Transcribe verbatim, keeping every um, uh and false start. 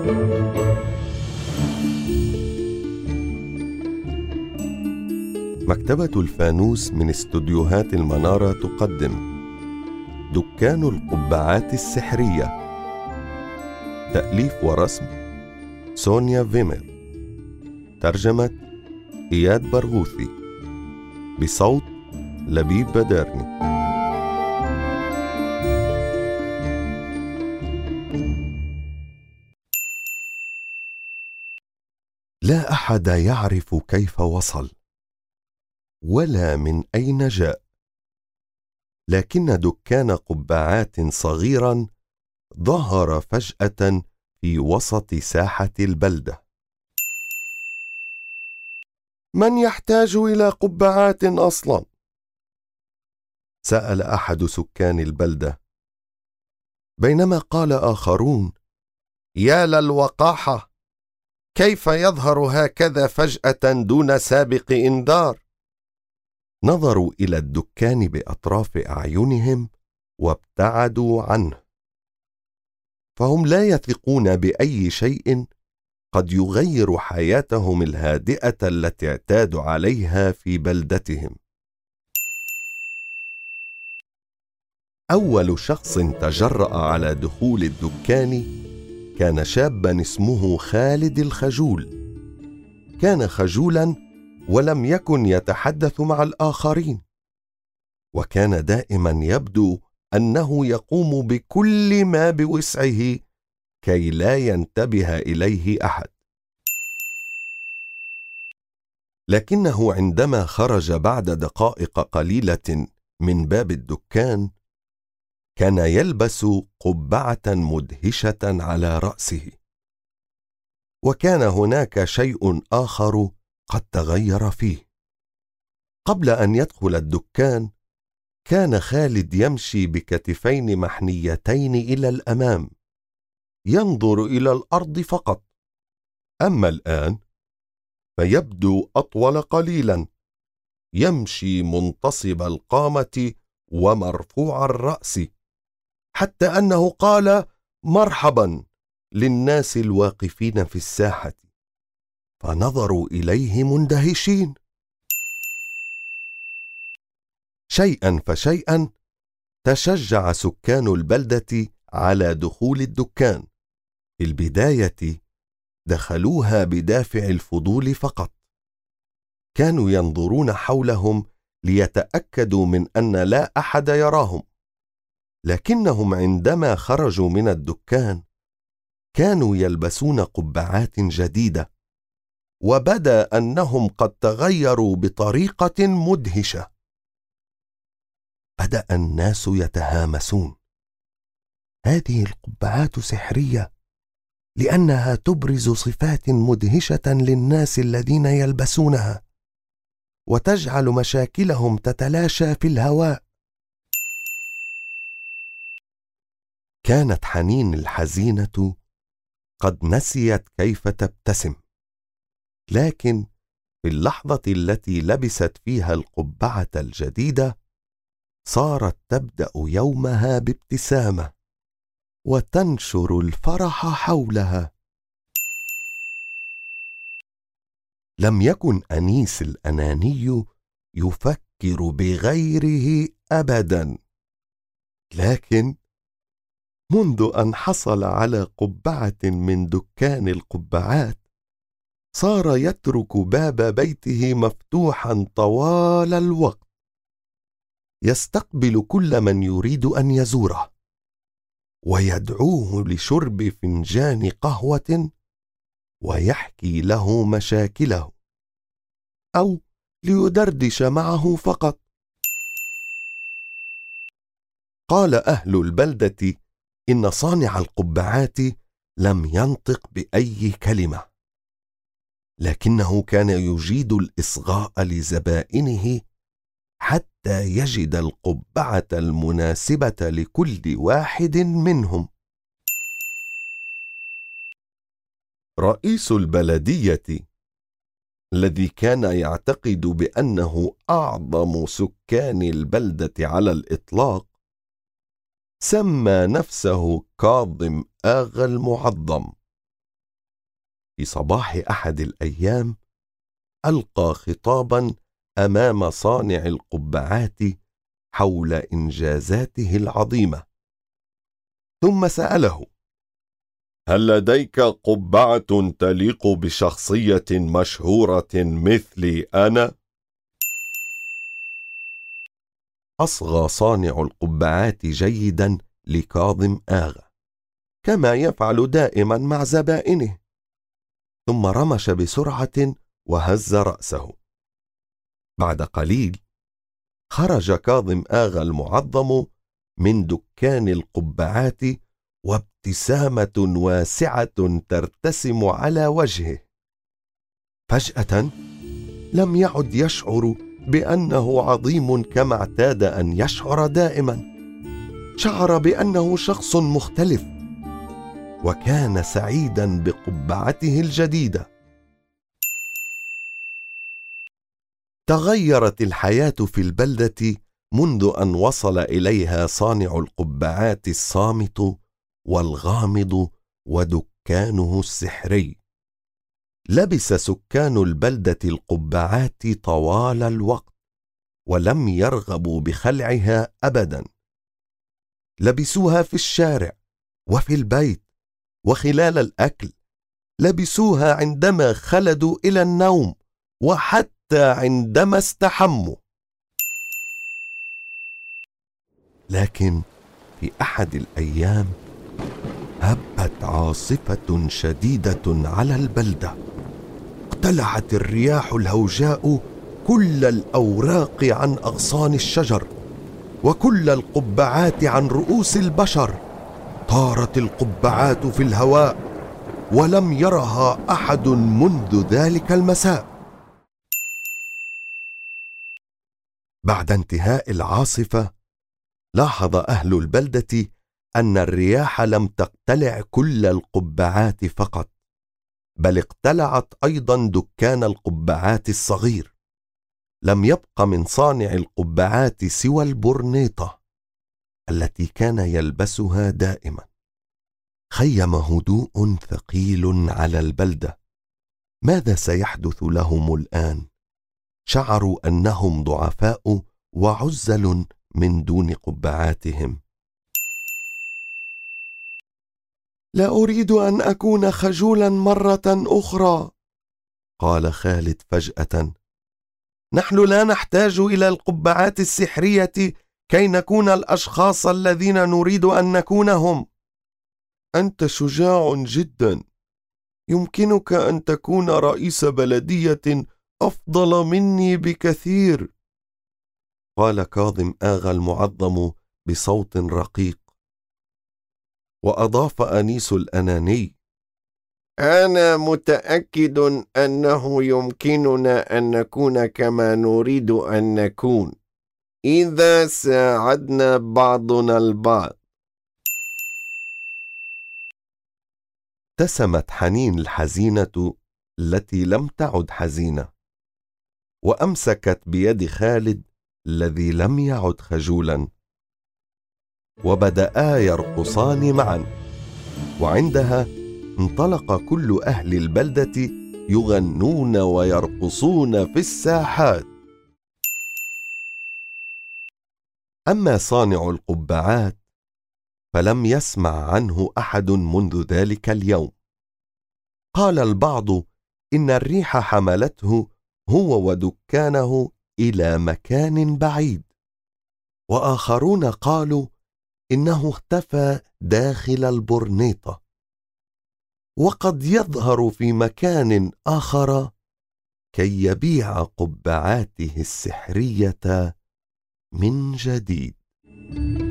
مكتبة الفانوس من استوديوهات المنارة تقدم دكان القبعات السحرية. تأليف ورسم سونيا فيمر. ترجمة إياد برغوثي. بصوت لبيب بدارني. لا أحد يعرف كيف وصل ولا من أين جاء، لكن دكان قبعات صغيرا ظهر فجأة في وسط ساحة البلدة. من يحتاج إلى قبعات أصلا؟ سأل أحد سكان البلدة، بينما قال آخرون: يا للوقاحة، كيف يظهر هكذا فجأة دون سابق إنذار؟ نظروا إلى الدكان بأطراف أعينهم وابتعدوا عنه، فهم لا يثقون بأي شيء قد يغير حياتهم الهادئة التي اعتادوا عليها في بلدتهم. أول شخص تجرأ على دخول الدكان كان شابا اسمه خالد الخجول. كان خجولا ولم يكن يتحدث مع الآخرين، وكان دائما يبدو أنه يقوم بكل ما بوسعه كي لا ينتبه إليه أحد. لكنه عندما خرج بعد دقائق قليلة من باب الدكان كان يلبس قبعة مدهشة على رأسه، وكان هناك شيء آخر قد تغير فيه. قبل أن يدخل الدكان كان خالد يمشي بكتفين محنيتين إلى الأمام، ينظر إلى الأرض فقط. أما الآن فيبدو أطول قليلا، يمشي منتصب القامة ومرفوع الرأس، حتى أنه قال مرحبا للناس الواقفين في الساحة، فنظروا إليه مندهشين. شيئا فشيئا تشجع سكان البلدة على دخول الدكان. في البداية دخلوها بدافع الفضول فقط، كانوا ينظرون حولهم ليتأكدوا من أن لا أحد يراهم. لكنهم عندما خرجوا من الدكان كانوا يلبسون قبعات جديدة، وبدا أنهم قد تغيروا بطريقة مدهشة. بدأ الناس يتهامسون: هذه القبعات سحرية، لأنها تبرز صفات مدهشة للناس الذين يلبسونها، وتجعل مشاكلهم تتلاشى في الهواء. كانت حنين الحزينة قد نسيت كيف تبتسم، لكن في اللحظة التي لبست فيها القبعة الجديدة صارت تبدأ يومها بابتسامة وتنشر الفرح حولها. لم يكن أنيس الأناني يفكر بغيره أبدا، لكن منذ أن حصل على قبعة من دكان القبعات صار يترك باب بيته مفتوحا طوال الوقت، يستقبل كل من يريد أن يزوره، ويدعوه لشرب فنجان قهوة ويحكي له مشاكله، أو ليدردش معه فقط. قال أهل البلدة إن صانع القبعات لم ينطق بأي كلمة، لكنه كان يجيد الإصغاء لزبائنه حتى يجد القبعة المناسبة لكل واحد منهم. رئيس البلدية الذي كان يعتقد بأنه أعظم سكان البلدة على الإطلاق سمى نفسه كاظم آغا المعظم، في صباح أحد الأيام ألقى خطابا أمام صانع القبعات حول إنجازاته العظيمة، ثم سأله: هل لديك قبعة تليق بشخصية مشهورة مثلي أنا؟ أصغى صانع القبعات جيدا لكاظم آغا كما يفعل دائما مع زبائنه، ثم رمش بسرعة وهز رأسه. بعد قليل خرج كاظم آغا المعظم من دكان القبعات وابتسامة واسعة ترتسم على وجهه. فجأة لم يعد يشعر بأنه عظيم كما اعتاد أن يشعر دائما، شعر بأنه شخص مختلف، وكان سعيدا بقبعته الجديدة. تغيرت الحياة في البلدة منذ أن وصل إليها صانع القبعات الصامت والغامض ودكانه السحري. لبس سكان البلدة القبعات طوال الوقت ولم يرغبوا بخلعها أبدا. لبسوها في الشارع وفي البيت وخلال الأكل، لبسوها عندما خلدوا إلى النوم وحتى عندما استحموا. لكن في أحد الأيام هبت عاصفة شديدة على البلدة، اقتلعت الرياح الهوجاء كل الأوراق عن أغصان الشجر وكل القبعات عن رؤوس البشر. طارت القبعات في الهواء ولم يرها أحد منذ ذلك المساء. بعد انتهاء العاصفة لاحظ أهل البلدة أن الرياح لم تقتلع كل القبعات فقط، بل اقتلعت أيضا دكان القبعات الصغير. لم يبق من صانع القبعات سوى البرنيطة التي كان يلبسها دائما. خيم هدوء ثقيل على البلدة. ماذا سيحدث لهم الآن؟ شعروا أنهم ضعفاء وعزل من دون قبعاتهم. لا أريد أن أكون خجولا مرة أخرى، قال خالد فجأة. نحن لا نحتاج إلى القبعات السحرية كي نكون الأشخاص الذين نريد أن نكونهم. أنت شجاع جدا، يمكنك أن تكون رئيس بلدية أفضل مني بكثير، قال كاظم آغا المعظم بصوت رقيق. وأضاف أنيس الأناني: أنا متأكد أنه يمكننا أن نكون كما نريد أن نكون إذا ساعدنا بعضنا البعض. ابتسمت حنين الحزينة التي لم تعد حزينة، وأمسكت بيد خالد الذي لم يعد خجولا، وبدأا يرقصان معا. وعندها انطلق كل أهل البلدة يغنون ويرقصون في الساحات. أما صانع القبعات فلم يسمع عنه أحد منذ ذلك اليوم. قال البعض إن الريح حملته هو ودكانه إلى مكان بعيد، وآخرون قالوا إنه اختفى داخل البرنيطة، وقد يظهر في مكان آخر كي يبيع قبعاته السحرية من جديد.